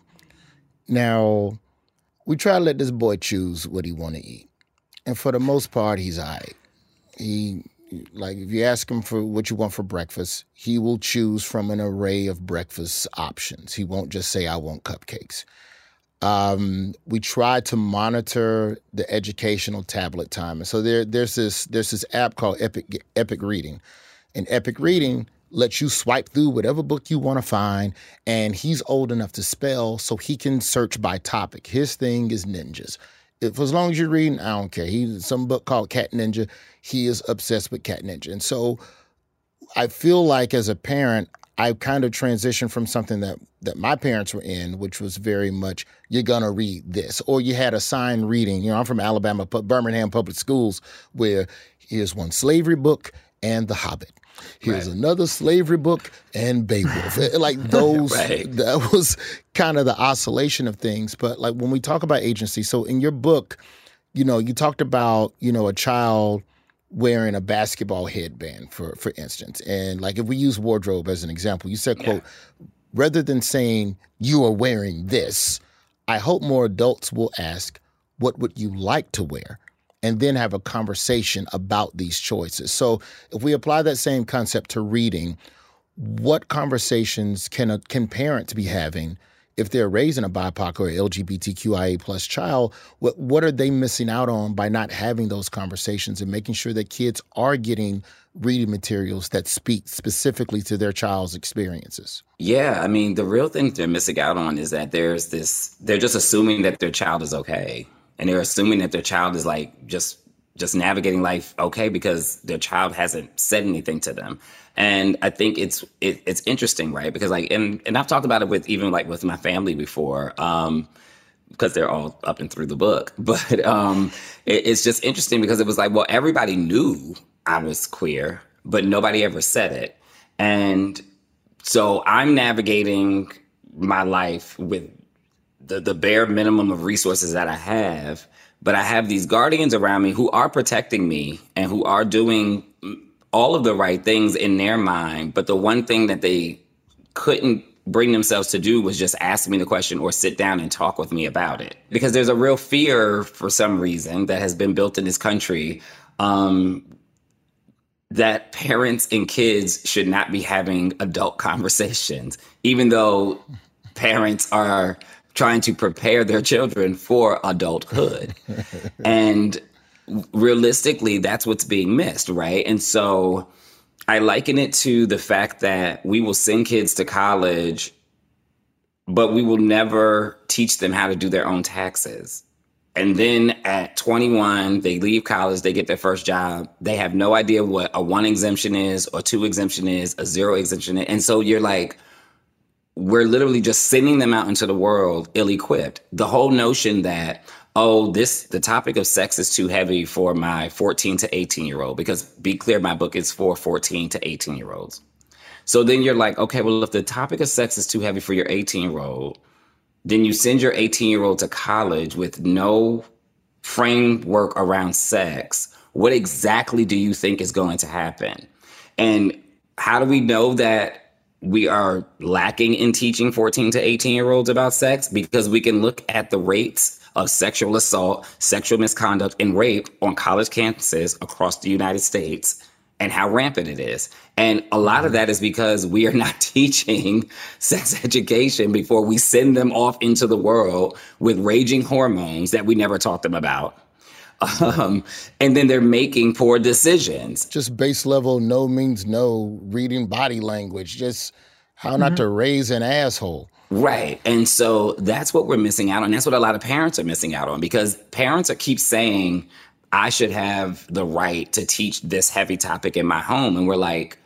S2: Now, we try to let this boy choose what he want to eat. And for the most part, he's all right. He, like, if you ask him for what you want for breakfast, he will choose from an array of breakfast options. He won't just say, I want cupcakes. Um, we try to monitor the educational tablet time. And so there, there's this there's this app called Epic Epic Reading. And Epic Reading lets you swipe through whatever book you want to find, and he's old enough to spell, so he can search by topic. His thing is ninjas. If as long as you're reading, I don't care. He's some book called Cat Ninja. He is obsessed with Cat Ninja. And so I feel like as a parent, I kind of transitioned from something that, that my parents were in, which was very much, you're going to read this. Or you had assigned reading. You know, I'm from Alabama, Birmingham Public Schools, where here's one slavery book and The Hobbit. Here's right. another slavery book and Beowulf. Like those, right. that was kind of the oscillation of things. But like when we talk about agency, so in your book, you know, you talked about, you know, a child wearing a basketball headband, for for instance. And like if we use wardrobe as an example, you said, quote, yeah. rather than saying you are wearing this, I hope more adults will ask, what would you like to wear? and then have a conversation about these choices. So if we apply that same concept to reading, what conversations can a, can parents be having if they're raising a B I P O C or L G B T Q I A plus child? What what are they missing out on by not having those conversations and making sure that kids are getting reading materials that speak specifically to their child's experiences?
S4: Yeah, I mean, the real thing they're missing out on is that there's this, they're just assuming that their child is okay. And they're assuming that their child is like just just navigating life okay because their child hasn't said anything to them. And I think it's it, it's interesting, right? Because like, and, and I've talked about it with even like with my family before, um, because they're all up and through the book. But um, it, it's just interesting because it was like, well, everybody knew I was queer, but nobody ever said it. And so I'm navigating my life with the, the bare minimum of resources that I have. But I have these guardians around me who are protecting me and who are doing all of the right things in their mind. But the one thing that they couldn't bring themselves to do was just ask me the question or sit down and talk with me about it. Because there's a real fear for some reason that has been built in this country um, that parents and kids should not be having adult conversations, even though parents are trying to prepare their children for adulthood. And realistically, that's what's being missed, right? And so I liken it to the fact that we will send kids to college, but we will never teach them how to do their own taxes. And then at twenty-one, they leave college, they get their first job. They have no idea what a one exemption is, or two exemption is, a zero exemption is. And so you're like, we're literally just sending them out into the world ill-equipped. The whole notion that, oh, this the topic of sex is too heavy for my fourteen to eighteen year old, because be clear, my book is for fourteen to eighteen year olds. So then you're like, okay, well, if the topic of sex is too heavy for your eighteen year old, then you send your eighteen year old to college with no framework around sex. What exactly do you think is going to happen? And how do we know that we are lacking in teaching fourteen to eighteen year olds about sex? Because we can look at the rates of sexual assault, sexual misconduct, and rape on college campuses across the United States and how rampant it is. And a lot of that is because we are not teaching sex education before we send them off into the world with raging hormones that we never taught them about. Um, and then they're making poor decisions.
S2: Just base level, no means no, reading body language, just how mm-hmm. not to raise an asshole.
S4: Right. And so that's what we're missing out on. That's what a lot of parents are missing out on, because parents are keep saying, I should have the right to teach this heavy topic in my home. And we're like,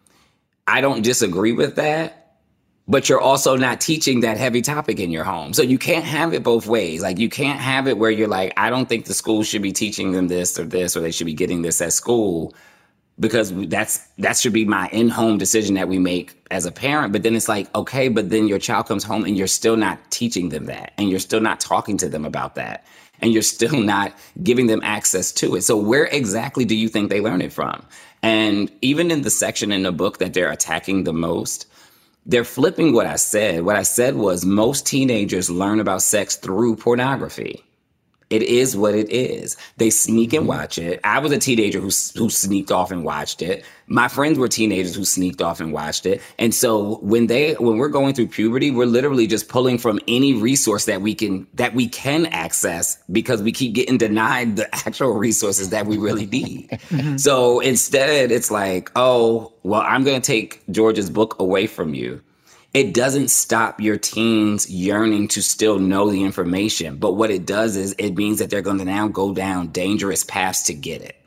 S4: I don't disagree with that. But you're also not teaching that heavy topic in your home. So you can't have it both ways. Like, you can't have it where you're like, I don't think the school should be teaching them this or this, or they should be getting this at school, because that's that should be my in-home decision that we make as a parent. But then it's like, okay, but then your child comes home and you're still not teaching them that, and you're still not talking to them about that, and you're still not giving them access to it. So where exactly do you think they learn it from? And even in the section in the book that they're attacking the most, they're flipping what I said. What I said was most teenagers learn about sex through pornography. It is what it is. They sneak and watch it. I was a teenager who, who sneaked off and watched it. My friends were teenagers who sneaked off and watched it. And so when they when we're going through puberty, we're literally just pulling from any resource that we can that we can access, because we keep getting denied the actual resources that we really need. Mm-hmm. So instead, it's like, oh, well, I'm going to take George's book away from you. It doesn't stop your teens yearning to still know the information. But what it does is it means that they're going to now go down dangerous paths to get it.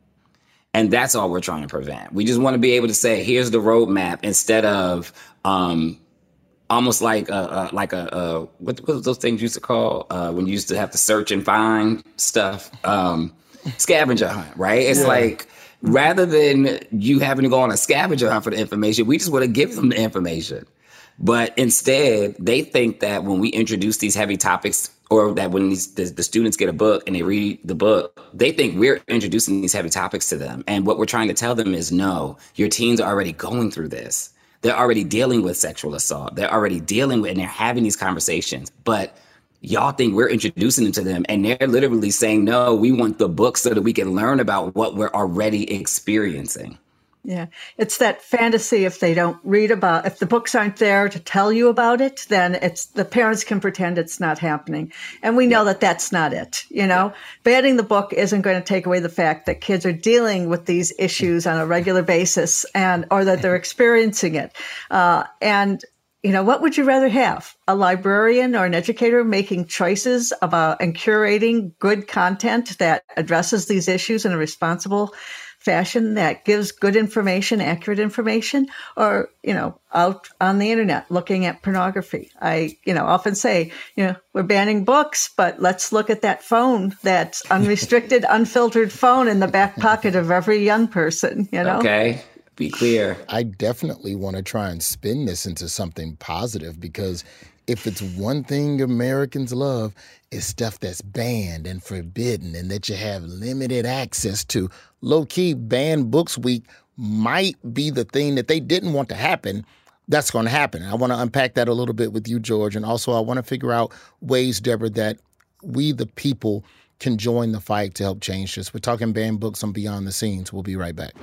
S4: And that's all we're trying to prevent. We just want to be able to say, here's the roadmap, instead of um, almost like a, a, like a, a what, what was those things you used to call uh, when you used to have to search and find stuff? Um, scavenger hunt, right? It's yeah. like, rather than you having to go on a scavenger hunt for the information, we just want to give them the information. But instead, they think that when we introduce these heavy topics, or that when these, the, the students get a book and they read the book, they think we're introducing these heavy topics to them. And what we're trying to tell them is, no, your teens are already going through this. They're already dealing with sexual assault. They're already dealing with, and they're having these conversations. But y'all think we're introducing them to them. And they're literally saying, no, we want the book so that we can learn about what we're already experiencing.
S3: Yeah, it's that fantasy. If they don't read about, if the books aren't there to tell you about it, then it's the parents can pretend it's not happening. And we know yeah. that that's not it. You know, yeah. banning the book isn't going to take away the fact that kids are dealing with these issues on a regular basis, and or that they're experiencing it. Uh, and you know, what would you rather have? A librarian or an educator making choices about and curating good content that addresses these issues in a responsible fashion, that gives good information, accurate information, or, you know, out on the internet looking at pornography? I, you know, often say, you know, we're banning books, but let's look at that phone, that unrestricted, unfiltered phone in the back pocket of every young person, you know?
S4: Okay. Be clear.
S2: I definitely want to try and spin this into something positive, because if it's one thing Americans love, it's stuff that's banned and forbidden and that you have limited access to. Low-key, Banned Books Week might be the thing that they didn't want to happen that's going to happen. I want to unpack that a little bit with you, George. And also I want to figure out ways, Deborah, that we, the people, can join the fight to help change this. We're talking banned books on Beyond the Scenes. We'll be right back.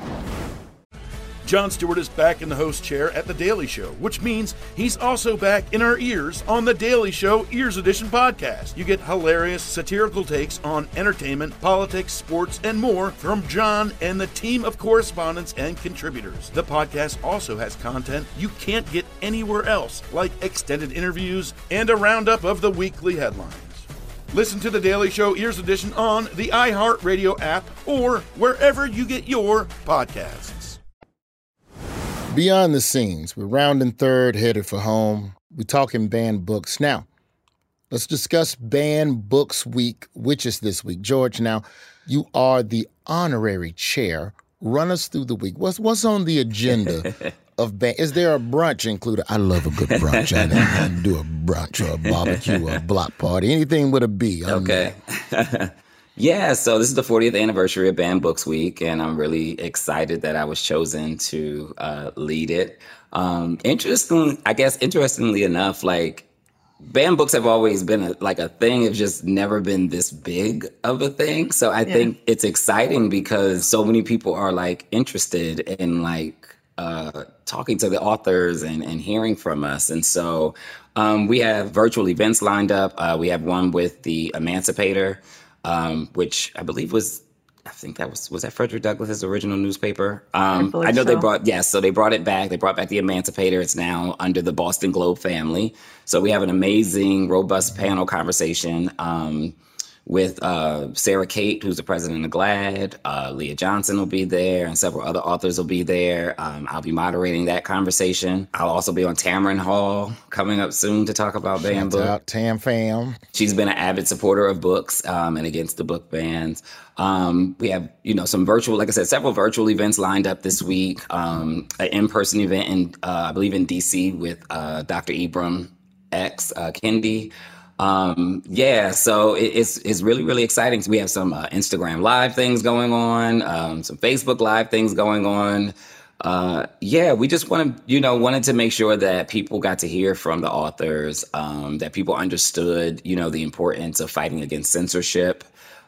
S1: Jon Stewart is back in the host chair at The Daily Show, which means he's also back in our ears on The Daily Show Ears Edition podcast. You get hilarious satirical takes on entertainment, politics, sports, and more from Jon and the team of correspondents and contributors. The podcast also has content you can't get anywhere else, like extended interviews and a roundup of the weekly headlines. Listen to The Daily Show Ears Edition on the iHeartRadio app or wherever you get your podcasts.
S2: Beyond the Scenes, we're rounding third, headed for home. We're talking banned books. Now, let's discuss Banned Books Week, which is this week. George, now, you are the honorary chair. Run us through the week. What's what's on the agenda of ban? Is there a brunch included? I love a good brunch. I can do a brunch or a barbecue or a block party. Anything with a B. I'm
S4: okay. Yeah, so this is the fortieth anniversary of Banned Books Week, and I'm really excited that I was chosen to uh, lead it. Um, interesting, I guess, interestingly enough, like, banned books have always been a, like a thing. It's just never been this big of a thing. So I yeah. think it's exciting because so many people are like interested in like uh, talking to the authors and, and hearing from us. And so um, we have virtual events lined up. Uh, we have one with the Emancipator, um, which I believe was, I think that was, was that Frederick Douglass's original newspaper? Um, I, I know so. they brought, yes, so they brought it back. They brought back the Emancipator. It's now under the Boston Globe family. So we have an amazing, robust panel conversation um, with uh, Sarah Kate, who's the president of GLAAD. Uh, Leah Johnson will be there, and several other authors will be there. Um, I'll be moderating that conversation. I'll also be on Tamron Hall coming up soon to talk about banned books.
S2: Out Tam Fam.
S4: She's been an avid supporter of books um, and against the book bans. Um, we have, you know, some virtual, like I said, several virtual events lined up this week. Um, an in-person event in, uh, I believe, in D C with uh, Doctor Ibram X uh, Kendi. Um, yeah, so it, it's it's really, really exciting. So we have some uh, Instagram Live things going on, um, some Facebook Live things going on. Uh, yeah, we just want to, you know, wanted to make sure that people got to hear from the authors, um, that people understood, you know, the importance of fighting against censorship,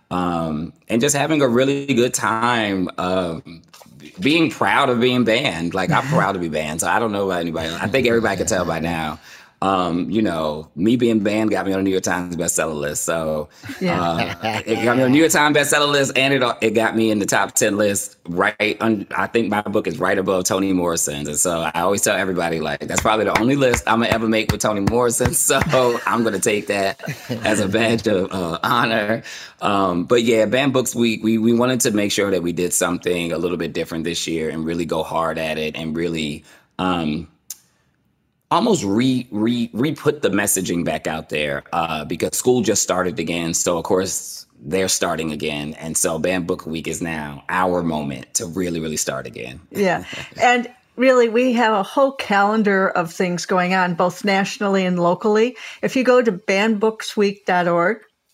S4: um, and just having a really good time, um, being proud of being banned. Like, I'm proud to be banned, so I don't know about anybody else. I think everybody can tell by now. Um, you know, me being banned got me on the New York Times bestseller list. So yeah. uh, it got me on the New York Times bestseller list, and it it got me in the top ten list. Right, on, I think my book is right above Toni Morrison's, and so I always tell everybody, like, that's probably the only list I'm gonna ever make with Toni Morrison. So I'm gonna take that as a badge of uh, honor. Um, but yeah, Banned Books Week, we we wanted to make sure that we did something a little bit different this year and really go hard at it and really. Um, almost re, re, re-put the messaging back out there uh, because school just started again. So, of course, they're starting again. And so Banned Book Week is now our moment to really, really start again.
S3: Yeah. And really, we have a whole calendar of things going on, both nationally and locally. If you go to banned books week dot org,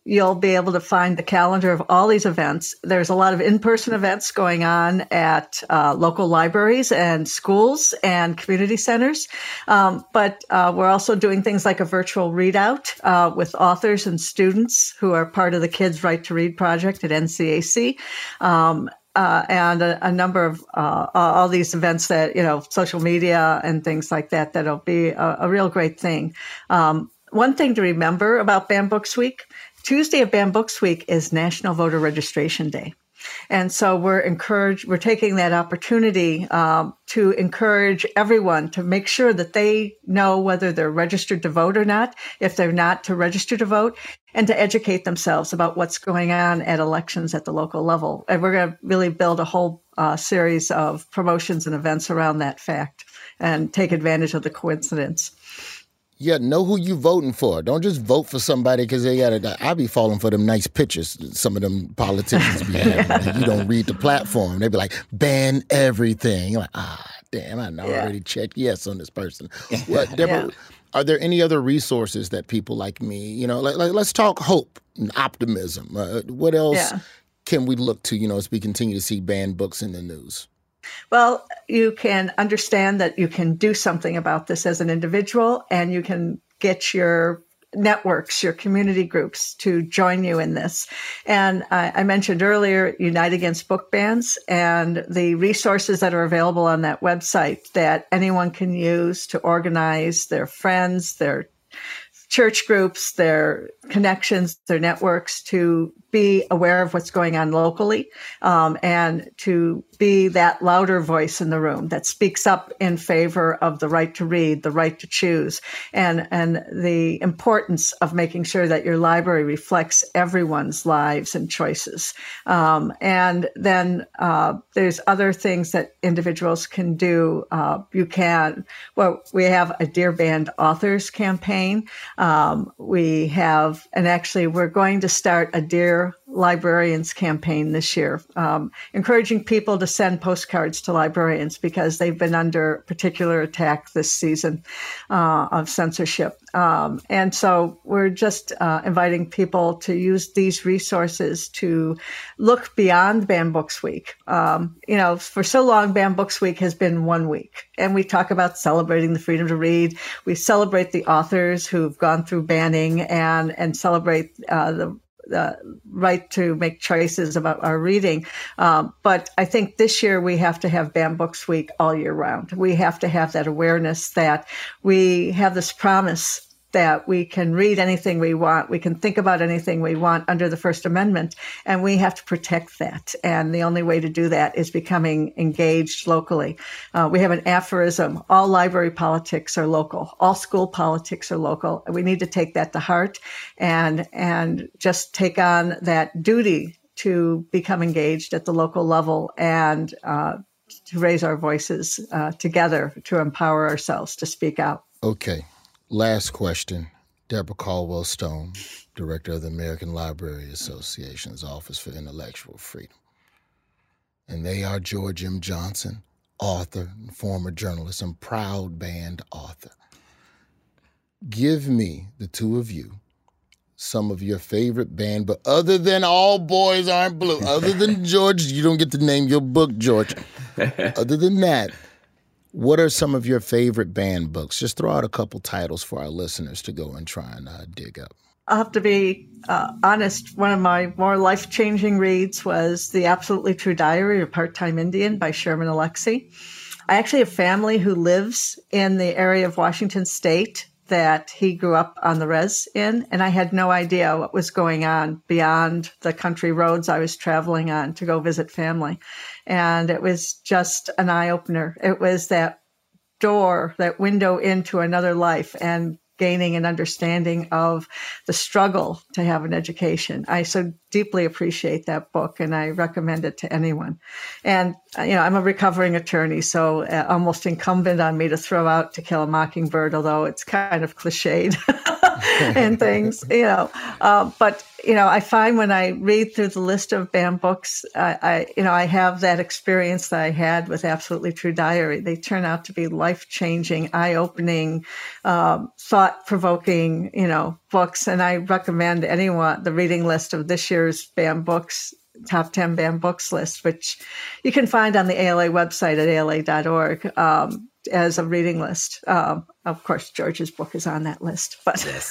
S3: you'll be able to find the calendar of all these events. There's a lot of in-person events going on at uh, local libraries and schools and community centers. Um, but uh, we're also doing things like a virtual readout uh, with authors and students who are part of the Kids Right to Read project at N C A C. Um, Uh, and a, a number of uh, all these events that, you know, social media and things like that, that'll be a, a real great thing. Um, one thing to remember about Banned Books Week, Tuesday of Banned Books Week is National Voter Registration Day. And so we're encouraged, we're taking that opportunity um, to encourage everyone to make sure that they know whether they're registered to vote or not, if they're not, to register to vote, and to educate themselves about what's going on at elections at the local level. And we're going to really build a whole uh, series of promotions and events around that fact and take advantage of the coincidence.
S2: Yeah, know who you voting for. Don't just vote for somebody because they got a. I be falling for them nice pictures some of them politicians be having. Like, you don't read the platform. They be like, ban everything. You're like, ah, damn, I know I
S3: Yeah.
S2: already checked yes on this person. What, Deborah,
S3: Yeah.
S2: are there any other resources that people like me, you know, like, like let's talk hope and optimism. Uh, what else
S3: Yeah.
S2: can we look to, you know, as we continue to see banned books in the news?
S3: Well, you can understand that you can do something about this as an individual, and you can get your networks, your community groups to join you in this. And I, I mentioned earlier, Unite Against Book Bans, and the resources that are available on that website that anyone can use to organize their friends, their church groups, their connections, their networks, to be aware of what's going on locally, um, and to be that louder voice in the room that speaks up in favor of the right to read, the right to choose, and, and the importance of making sure that your library reflects everyone's lives and choices. Um, and then uh, there's other things that individuals can do. Uh, you can, well, we have a Dear Banned Authors campaign. Um, we have, and actually we're going to start a Dear Librarians campaign this year, um, encouraging people to send postcards to librarians because they've been under particular attack this season uh, of censorship. Um, and so we're just uh, inviting people to use these resources to look beyond Banned Books Week. Um, you know, for so long, Banned Books Week has been one week, and we talk about celebrating the freedom to read. We celebrate the authors who've gone through banning and, and celebrate uh, the the right to make choices about our reading. Um, but I think this year we have to have Banned Books Week all year round. We have to have that awareness that we have this promise that we can read anything we want. We can think about anything we want under the First Amendment, and we have to protect that. And the only way to do that is becoming engaged locally. Uh, we have an aphorism: all library politics are local, all school politics are local. We need to take that to heart and, and just take on that duty to become engaged at the local level and uh, to raise our voices uh, together to empower ourselves to speak out.
S2: Okay. Last question. Deborah Caldwell Stone, Director of the American Library Association's Office for Intellectual Freedom. And they are George M. Johnson, author and former journalist and proud banned author. Give me, the two of you, some of your favorite banned, but other than All Boys Aren't Blue, other than George, you don't get to name your book, George. Other than that, what are some of your favorite banned books? Just throw out a couple titles for our listeners to go and try and uh, dig up.
S3: I'll have to be uh, honest. One of my more life-changing reads was The Absolutely True Diary of a Part-Time Indian by Sherman Alexie. I actually have family who lives in the area of Washington State that he grew up on the res in, and I had no idea what was going on beyond the country roads I was traveling on to go visit family. And it was just an eye-opener. It was that door, that window into another life, and gaining an understanding of the struggle to have an education. I so deeply appreciate that book, and I recommend it to anyone. And, you know, I'm a recovering attorney, so uh, almost incumbent on me to throw out To Kill a Mockingbird, although it's kind of cliched. and things, you know. Uh, but, you know, I find when I read through the list of BAM books, I, I, you know, I have that experience that I had with Absolutely True Diary. They turn out to be life-changing, eye-opening, um, thought-provoking, you know, books. And I recommend anyone the reading list of this year's BAM books, top ten BAM books list, which you can find on the A L A website at A L A dot org. Um, as a reading list. Um, of course, George's book is on that list. But
S4: yes.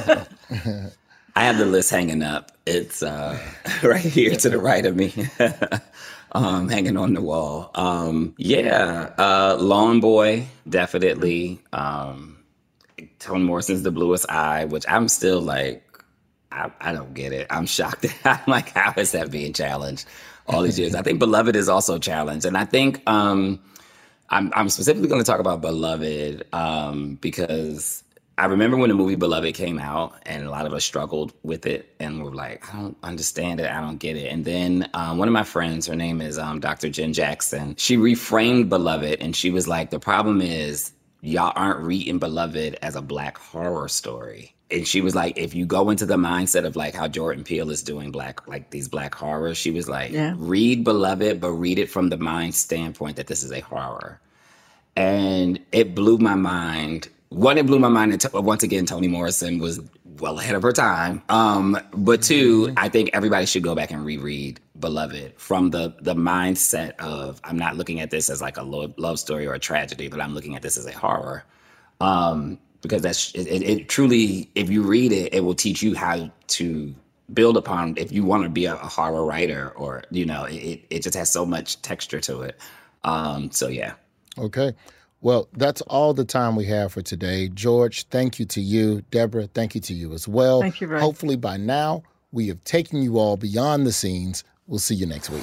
S4: I have the list hanging up. It's uh, right here to the right of me, um, hanging on the wall. Um, yeah, uh, Lawn Boy, definitely. Um, Toni Morrison's The Bluest Eye, which I'm still like, I, I don't get it. I'm shocked. I'm like, how is that being challenged all these years? I think Beloved is also challenged. And I think um, I'm, I'm specifically going to talk about Beloved um, because I remember when the movie Beloved came out and a lot of us struggled with it and were like, I don't understand it. I don't get it. And then um, one of my friends, her name is um, Doctor Jen Jackson. She reframed Beloved and she was like, the problem is y'all aren't reading Beloved as a Black horror story. And she was like, if you go into the mindset of like how Jordan Peele is doing black, like these Black horrors, she was like, yeah. read Beloved, but read it from the mind standpoint that this is a horror. And it blew my mind. One, it blew my mind. That t- once again, Toni Morrison was well ahead of her time. Um, but two, I think everybody should go back and reread Beloved from the the mindset of, I'm not looking at this as like a lo- love story or a tragedy, but I'm looking at this as a horror. Um, because that's it, it, it truly, if you read it, it will teach you how to build upon, if you want to be a, a horror writer, or, you know, it, it just has so much texture to it. Um, so, yeah.
S2: Okay. Well, that's all the time we have for today. George, thank you to you. Deborah, thank you to you as well.
S3: Thank you, Ray.
S2: Hopefully by now, we have taken you all beyond the scenes. We'll see you next week.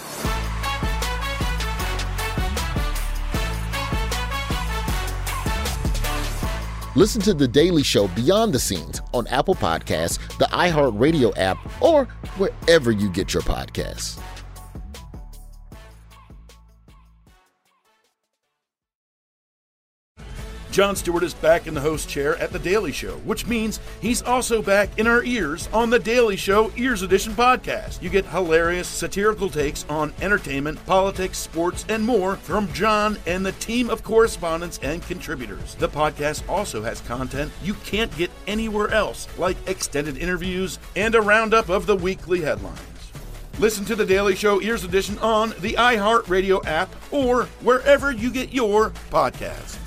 S2: Listen to The Daily Show Beyond the Scenes on Apple Podcasts, the iHeartRadio app, or wherever you get your podcasts.
S1: Jon Stewart is back in the host chair at The Daily Show, which means he's also back in our ears on The Daily Show Ears Edition podcast. You get hilarious satirical takes on entertainment, politics, sports, and more from Jon and the team of correspondents and contributors. The podcast also has content you can't get anywhere else, like extended interviews and a roundup of the weekly headlines. Listen to The Daily Show Ears Edition on the iHeartRadio app or wherever you get your podcasts.